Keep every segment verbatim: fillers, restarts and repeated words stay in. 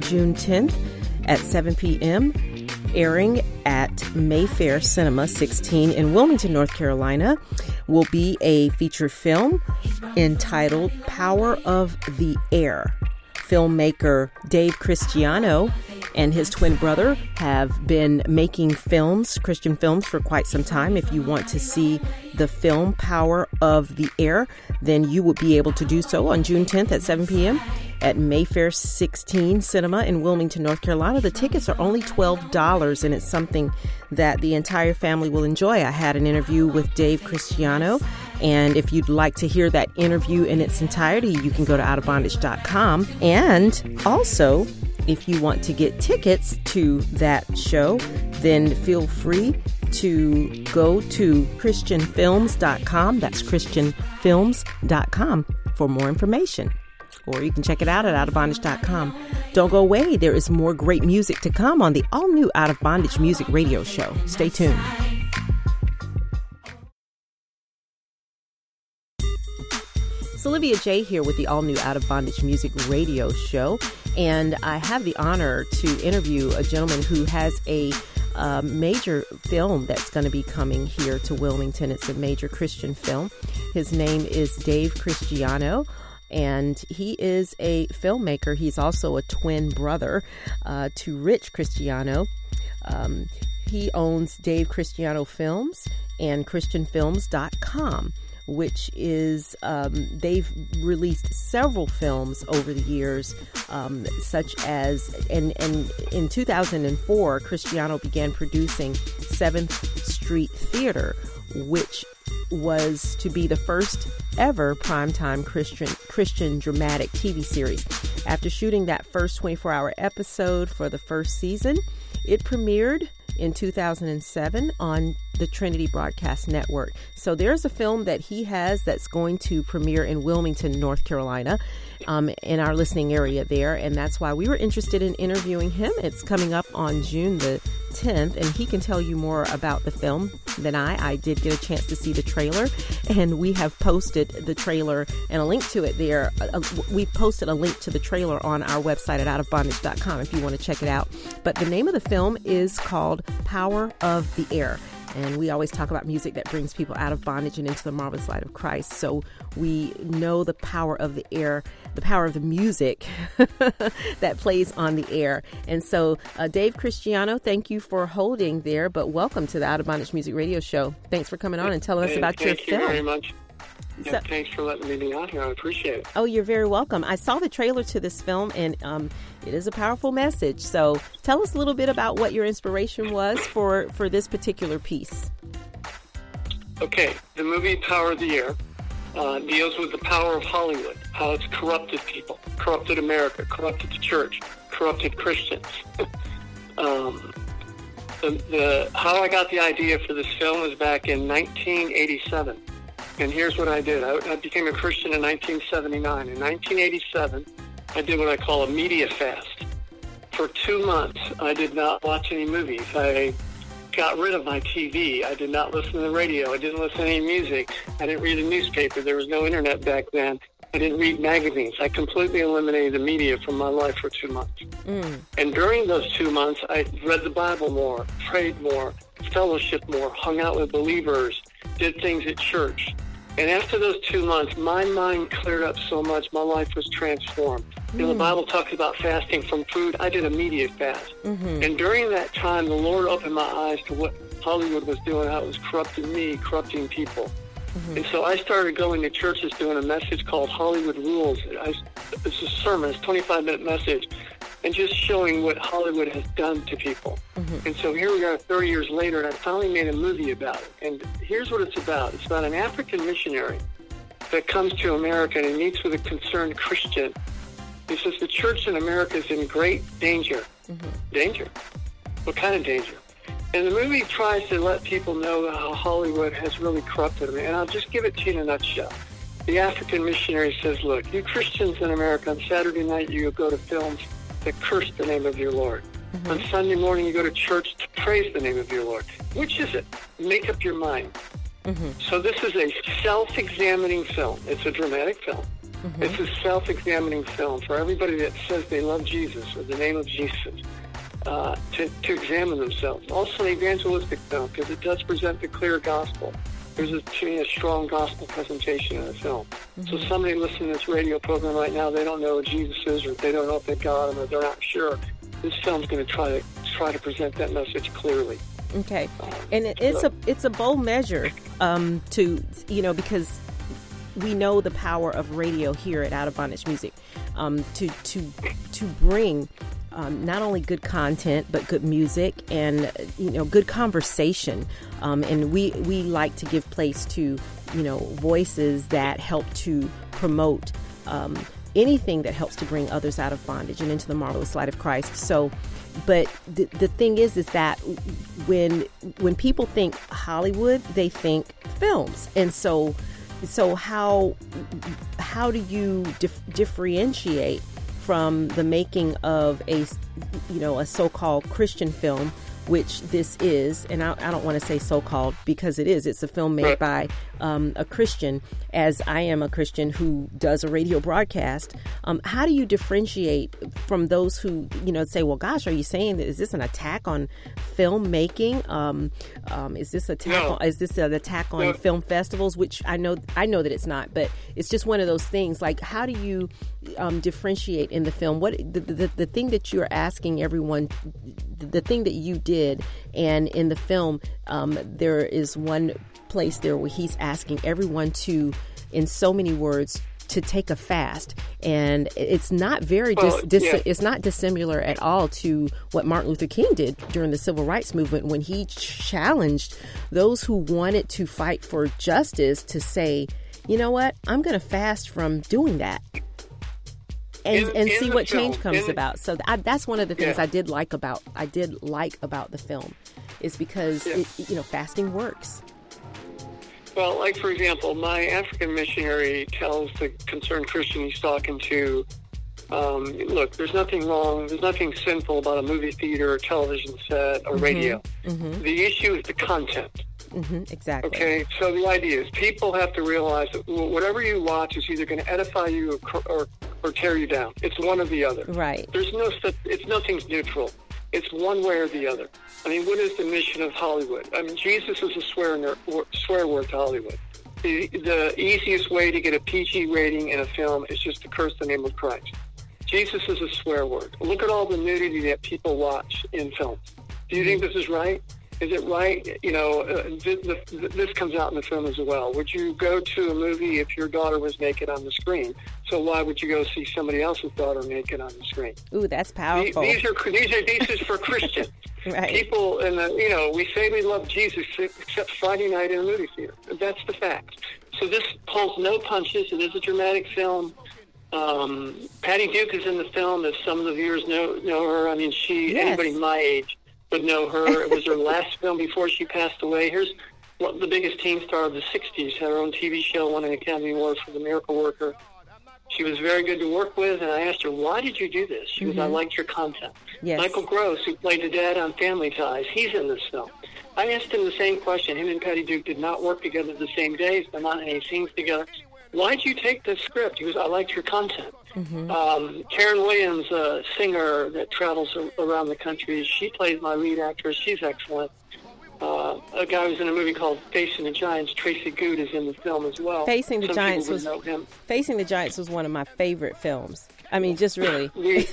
June tenth at seven p.m., airing at Mayfair Cinema sixteen in Wilmington, North Carolina, will be a feature film entitled Power of the Air. Filmmaker Dave Christiano and his twin brother have been making films, Christian films, for quite some time. If you want to see the film Power of the Air, then you will be able to do so on June tenth at seven p.m. at Mayfair sixteen Cinema in Wilmington, North Carolina. The tickets are only twelve dollars, and it's something that the entire family will enjoy. I had an interview with Dave Christiano, and if you'd like to hear that interview in its entirety, you can go to out of bondage dot com. And also, if you want to get tickets to that show, then feel free to go to christian films dot com. That's christian films dot com for more information. Or you can check it out at out of bondage dot com. Don't go away. There is more great music to come on the all-new Out of Bondage Music Radio Show. Stay tuned. It's Olivia J. here with the all-new Out of Bondage Music Radio Show. And I have the honor to interview a gentleman who has a uh, major film that's going to be coming here to Wilmington. It's a major Christian film. His name is Dave Christiano, and he is a filmmaker. He's also a twin brother uh, to Rich Christiano. Um, he owns Dave Christiano Films and christian films dot com, which is, um, they've released several films over the years, um, such as, and, and in two thousand four, Christiano began producing seventh Street Theater, which was to be the first ever primetime Christian Christian dramatic T V series. After shooting that first twenty-four hour episode for the first season, it premiered in two thousand seven on the Trinity Broadcast Network. So there's a film that he has that's going to premiere in Wilmington, North Carolina, um, in our listening area there. And that's why we were interested in interviewing him. It's coming up on June the tenth, and he can tell you more about the film than I. I did get a chance to see the trailer, and we have posted the trailer and a link to it there. Uh, we've posted a link to the trailer on our website at out of bondage dot com if you want to check it out. But the name of the film is called Power of the Air. And we always talk about music that brings people out of bondage and into the marvelous light of Christ. So we know the power of the air, the power of the music that plays on the air. And so, uh, Dave Christiano, thank you for holding there, but welcome to the Out of Bondage Music Radio Show. Thanks for coming on and telling us hey, about your thank film. Thank you very much. Yeah, So, thanks for letting me be on here. I appreciate it. oh, you're very welcome. I saw the trailer to this film, and um, it is a powerful message. So tell us a little bit about what your inspiration was for, for this particular piece. Okay, the movie Power of the Air uh, deals with the power of Hollywood, how it's corrupted people, corrupted America, corrupted the church, corrupted Christians. um, the, the how I got the idea for this film was back in nineteen eighty-seven. And here's what I did. I, I became a Christian in nineteen seventy-nine. In nineteen eighty-seven, I did what I call a media fast. For two months, I did not watch any movies. I got rid of my T V. I did not listen to the radio. I didn't listen to any music. I didn't read a newspaper. There was no internet back then. I didn't read magazines. I completely eliminated the media from my life for two months. Mm. And during those two months, I read the Bible more, prayed more, fellowship more, hung out with believers, did things at church. And after those two months, my mind cleared up so much, my life was transformed. Mm. You know, the Bible talks about fasting from food. I did immediate fast. Mm-hmm. And during that time, the Lord opened my eyes to what Hollywood was doing, how it was corrupting me, corrupting people. Mm-hmm. And so I started going to churches doing a message called Hollywood Rules. I, it's a sermon, it's a twenty-five minute message, and just showing what Hollywood has done to people. Mm-hmm. And so here we are thirty years later, and I finally made a movie about it. And here's what it's about. It's about an African missionary that comes to America and he meets with a concerned Christian. He says the church in America is in great danger. Mm-hmm. Danger? What kind of danger? And the movie tries to let people know how Hollywood has really corrupted them. And I'll just give it to you in a nutshell. The African missionary says, look, you Christians in America, on Saturday night you go to films that curse the name of your Lord. Mm-hmm. On Sunday morning you go to church to praise the name of your Lord. Which is it? Make up your mind. Mm-hmm. So this is a self-examining film. It's a dramatic film. Mm-hmm. It's a self-examining film for everybody that says they love Jesus or the name of Jesus uh, to, to examine themselves. Also an evangelistic film because it does present the clear gospel. There's a, to me, a strong gospel presentation in the film. Mm-hmm. So somebody listening to this radio program right now, they don't know who Jesus is, or they don't know if they've got him, or they're not sure. This film's going to try to try to present that message clearly. Okay, um, and it, it's so. a it's a bold measure um, to you know because we know the power of radio here at Out of Bondage Music um, to to to bring. Um, not only good content, but good music and, you know, good conversation. Um, and we, we like to give place to, you know, voices that help to promote um, anything that helps to bring others out of bondage and into the marvelous light of Christ. So, but the, the thing is, is that when when people think Hollywood, they think films. And so, so how how do you dif- differentiate from the making of a, you know, a so-called Christian film, which this is, and I, I don't want to say so-called because it is. It's a film made by um, a Christian, as I am a Christian who does a radio broadcast. Um, how do you differentiate from those who, you know, say, well, gosh, are you saying that, is this an attack on filmmaking? Um, um, is this attack no. on, is this an attack on no. film festivals? Which I know, I know that it's not, but it's just one of those things. Like, how do you um, differentiate in the film? What the, the the thing that you're asking everyone, the thing that you did, and in the film, um, there is one place there where he's asking everyone to, in so many words, to take a fast, and it's not very dis- well, dis- yeah. it's not dissimilar at all to what Martin Luther King did during the Civil Rights Movement when he challenged those who wanted to fight for justice to say, you know what, I'm going to fast from doing that. And, in, and in see what film, change comes about. So I, that's one of the things yeah. I did like about I did like about the film, is because yeah. it, you know, fasting works. Well, like for example, my African missionary tells the concerned Christian he's talking to, um, look, there's nothing wrong, there's nothing sinful about a movie theater, or television set, or mm-hmm. radio. Mm-hmm. The issue is the content. Mm-hmm, exactly. Okay, so the idea is people have to realize that whatever you watch is either going to edify you or, or or tear you down. It's one or the other. Right. There's no such, it's nothing's neutral. It's one way or the other. I mean, what is the mission of Hollywood? I mean, Jesus is a swear, swear word to Hollywood. The, the easiest way to get a P G rating in a film is just to curse the name of Christ. Jesus is a swear word. Look at all the nudity that people watch in films. Do you think this is right? Is it right? You know, uh, this, this comes out in the film as well. Would you go to a movie if your daughter was naked on the screen? So why would you go see somebody else's daughter naked on the screen? Ooh, that's powerful. These, these are these are these is for Christians. Right. People, and you know, we say we love Jesus except Friday night in a movie theater. That's the fact. So this pulls no punches. It is a dramatic film. Um, Patty Duke is in the film. If some of the viewers know know her, I mean, she yes. anybody my age would know her. It was her last film before she passed away. Here's what the biggest teen star of the sixties, had her own T V show, won an Academy Award for The Miracle Worker. She was very good to work with, and I asked her, why did you do this? She mm-hmm. goes, I liked your content. Yes. Michael Gross, who played the dad on Family Ties, he's in this film. I asked him the same question. Him and Patty Duke did not work together the same days. They're not in any scenes together. Why'd you take this script? He goes, I liked your content. Mm-hmm. Um, Karen Williams, a singer that travels around the country, she plays my lead actress. She's excellent. Uh, a guy who's in a movie called Facing the Giants, Tracy Good, is in the film as well. Facing the Some Giants was Facing the Giants was one of my favorite films. I mean, just really. we,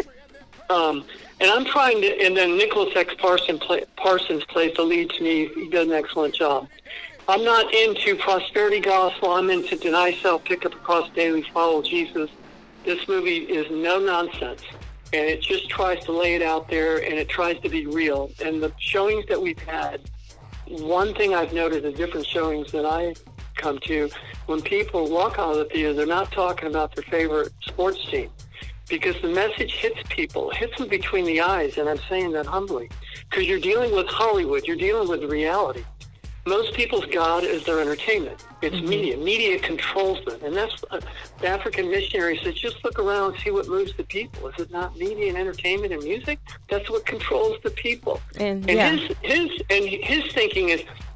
um, and I'm trying to. And then Nicholas X. Parsons, play, Parsons plays the lead to me. He does an excellent job. I'm not into prosperity gospel. I'm into deny self, pick up a cross daily, follow Jesus. This movie is no nonsense, and it just tries to lay it out there, and it tries to be real. And the showings that we've had, one thing I've noted, the different showings that I come to, when people walk out of the theater, they're not talking about their favorite sports team, because the message hits people, hits them between the eyes, and I'm saying that humbly, because you're dealing with Hollywood, you're dealing with reality. Most people's God is their entertainment. It's mm-hmm. media. Media controls them. And that's uh, the African missionary says, just look around and see what moves the people. Is it not media and entertainment and music? That's what controls the people. And, and yeah. his, his and his thinking is,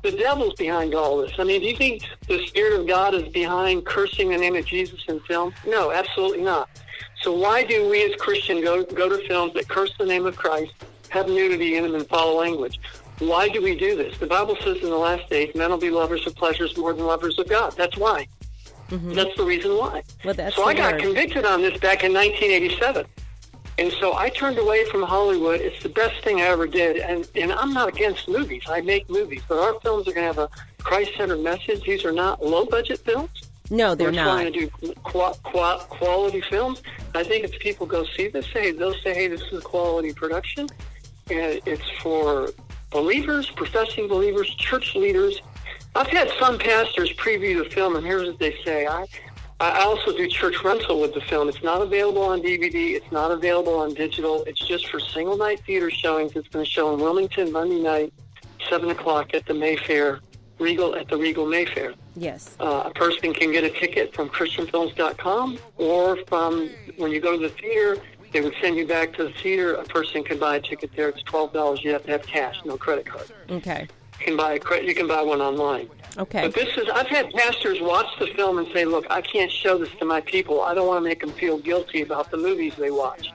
The devil's behind all this. I mean, do you think the Spirit of God is behind cursing the name of Jesus in film? No, absolutely not. So why do we as Christians go, go to films that curse the name of Christ, have nudity in them, and foul language? Why do we do this? The Bible says in the last days, men will be lovers of pleasures more than lovers of God. That's why. Mm-hmm. That's the reason why. Well, that's so I got word. convicted on this back in nineteen eighty-seven. And so I turned away from Hollywood. It's the best thing I ever did. And, and I'm not against movies. I make movies. But our films are going to have a Christ-centered message. These are not low-budget films. No, they're We're not. We're trying to do qu- qu- quality films. I think if people go see this, hey, they'll say, hey, this is a quality production. And it's for believers, professing believers, church leaders. I've had some pastors preview the film, and here's what they say. I I also do church rental with the film. It's not available on D V D. It's not available on digital. It's just for single-night theater showings. It's going to show in Wilmington Monday night, seven o'clock at the Mayfair, Regal at the Regal Mayfair. Yes. Uh, a person can get a ticket from Christian Films dot com, or from when you go to the theater, they would send you back to the theater. A person can buy a ticket there. It's twelve dollars. You have to have cash, no credit card. Okay. You can buy a cre- you can buy one online. Okay. But this is, I've had pastors watch the film and say, look, I can't show this to my people. I don't want to make them feel guilty about the movies they watch.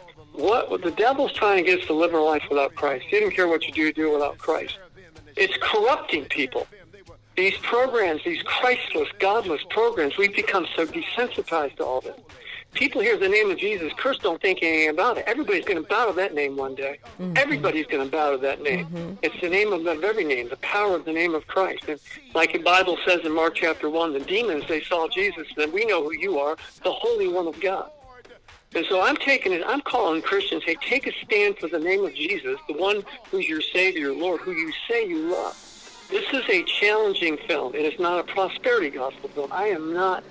What, what the devil's trying to get us to live our life without Christ. He didn't care what you do, do it without Christ. It's corrupting people. These programs, these Christless, godless programs, we've become so desensitized to all this. People hear the name of Jesus cursed, don't think anything about it. Everybody's going to bow to that name one day. Mm-hmm. Everybody's going to bow to that name. Mm-hmm. It's the name of, of every name, the power of the name of Christ. And like the Bible says in Mark chapter one, the demons, they saw Jesus, and we know who you are, the Holy One of God. And so I'm taking it, I'm calling Christians, hey, take a stand for the name of Jesus, the one who's your Savior, Lord, who you say you love. This is a challenging film. It is not a prosperity gospel film. I am not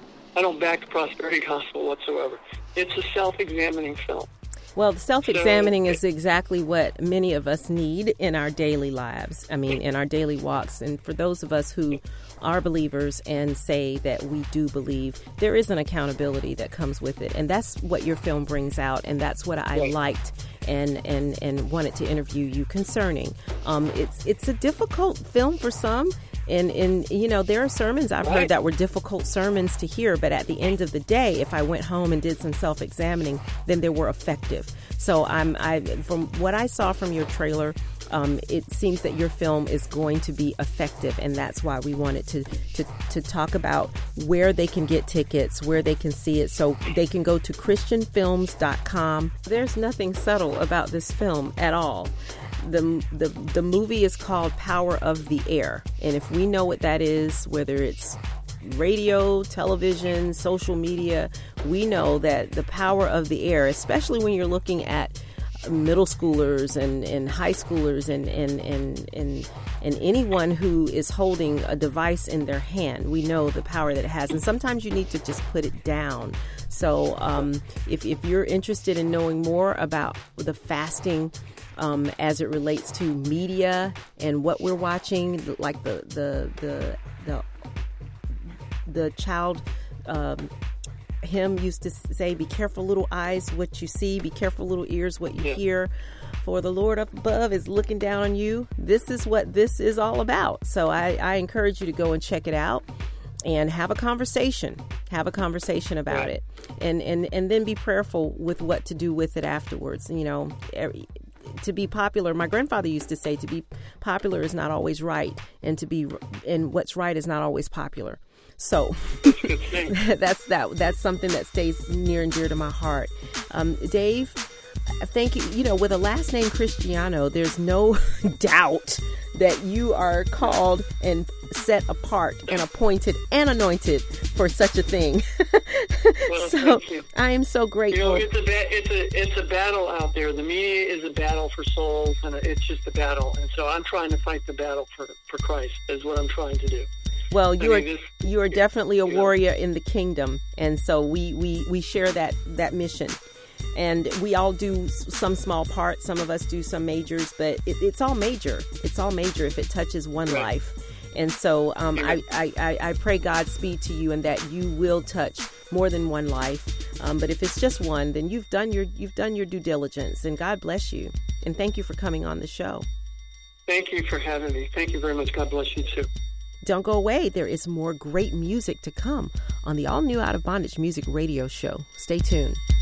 I don't back the prosperity gospel whatsoever. It's a self-examining film. Well, the self-examining so, is exactly what many of us need in our daily lives. I mean, in our daily walks. And for those of us who are believers and say that we do believe, there is an accountability that comes with it. And that's what your film brings out. And that's what I right. liked and, and, and wanted to interview you concerning. Um, it's, it's a difficult film for some. And, and, you know, there are sermons I've heard that were difficult sermons to hear, but at the end of the day, if I went home and did some self-examining, then they were effective. So I'm, I, from what I saw from your trailer, um, it seems that your film is going to be effective, and that's why we wanted to, to, to talk about where they can get tickets, where they can see it. So they can go to Christian Films dot com. There's nothing subtle about this film at all. The, the the movie is called Power of the Air. And if we know what that is, whether it's radio, television, social media, we know that the power of the air, especially when you're looking at middle schoolers and, and high schoolers and, and, and, and, and anyone who is holding a device in their hand, we know the power that it has. And sometimes you need to just put it down. So um, if, if you're interested in knowing more about the fasting Um, as it relates to media and what we're watching, like the the the the, the child um, hymn used to say, "Be careful, little eyes, what you see. Be careful, little ears, what you yeah. hear. For the Lord up above is looking down on you." This is what this is all about. So I, I encourage you to go and check it out and have a conversation. Have a conversation about right. it, and and and then be prayerful with what to do with it afterwards. You know. Every, To be popular, my grandfather used to say, to be popular is not always right, and to be and what's right is not always popular. So that's that. That's something that stays near and dear to my heart. Um, Dave, thank you. You know, with a last name Cristiano, there's no doubt that you are called and set apart and appointed and anointed for such a thing. Well, so I am so grateful. You know, it's a ba- it's a it's a battle out there. The media is a battle for souls, and it's just a battle. And so I'm trying to fight the battle for, for Christ. Is what I'm trying to do. Well, you I are mean, this, you are definitely a warrior know. in the kingdom, and so we, we, we share that that mission. And we all do some small part. Some of us do some majors, but it, it's all major. It's all major if it touches one right. life. And so um, I, I, I pray Godspeed to you, and that you will touch more than one life. Um, but if it's just one, then you've done your you've done your due diligence, and God bless you. And thank you for coming on the show. Thank you for having me. Thank you very much. God bless you, too. Don't go away. There is more great music to come on the all-new Out of Bondage Music Radio Show. Stay tuned.